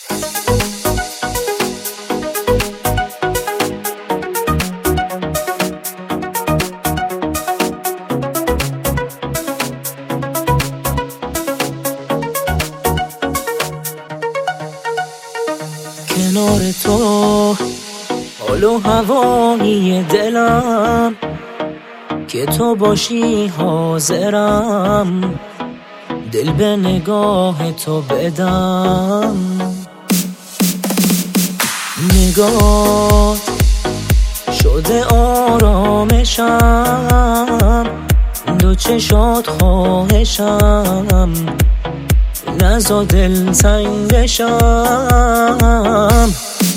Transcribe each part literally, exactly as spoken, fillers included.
کنار تو حال و هوایی دلم، که تو باشی حاضرم دل به نگاه تو بدم. نگاه شده آرامشم، دو چشات خواهشم نزا دل تنگشم.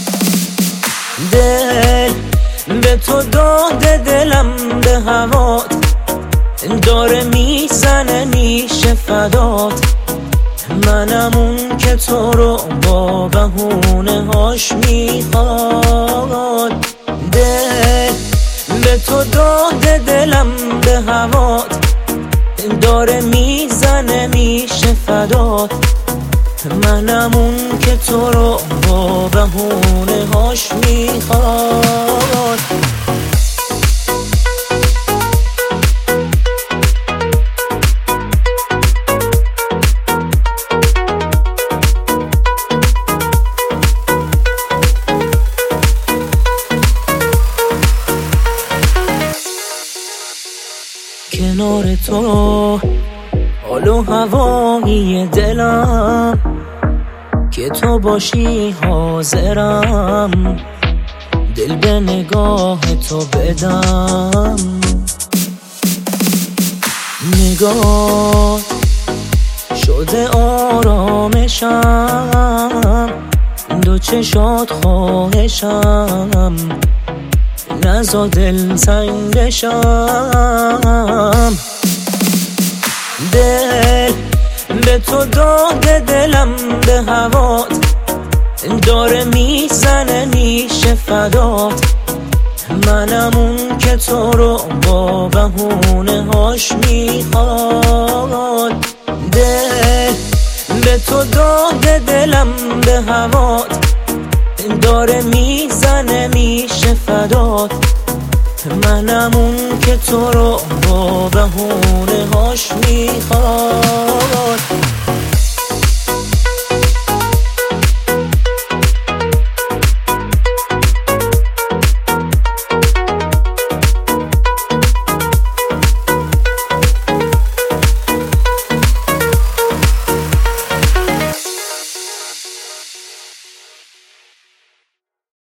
دل به تو داده دلم به هوات، داره میزنه میشه فدات. منم اون که تو رو با بهونه هاش میخواد. دل به تو داده دلم به هوات، داره میزنه میشه فدات. منم اون که تو رو با بهونه هاش میخواد. کنار تو حال و هوایی دلم، که تو باشی حاضرم دل به نگاه تو بدم. نگاه شده آرامشم، دو چشات خواهشم نزا دل تنگشم. دل به تو داده دلم به هوات، داره میزنه میشه فدات. منم اون که تو رو با بهونه هاش میخواد. دل به تو داده دلم به هوات، داره میزنه میشه فدات. منم اون که تو رو با بهونه هاش میخواد.